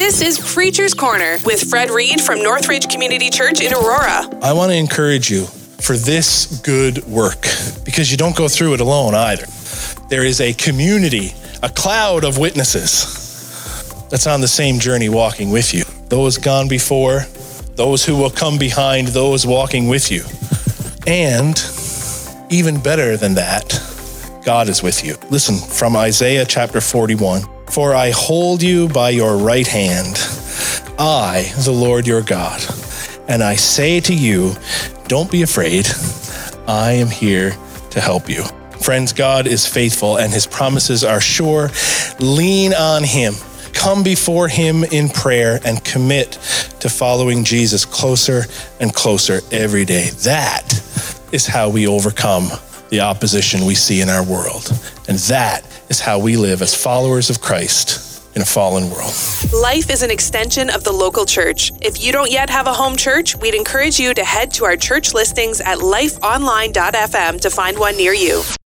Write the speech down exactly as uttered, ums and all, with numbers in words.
This is Preacher's Corner with Fred Reed from Northridge Community Church in Aurora. I want to encourage you for this good work because you don't go through it alone either. There is a community, a cloud of witnesses that's on the same journey walking with you. Those gone before, those who will come behind, those walking with you. And even better than that, God is with you. Listen from Isaiah chapter forty-one. For I hold you by your right hand, I, the Lord your God, and I say to you, don't be afraid. I am here to help you. Friends, God is faithful and his promises are sure. Lean on him. Come before him in prayer and commit to following Jesus closer and closer every day. That is how we overcome the opposition we see in our world. And that is how we live as followers of Christ in a fallen world. Life is an extension of the local church. If you don't yet have a home church, we'd encourage you to head to our church listings at life online dot f m to find one near you.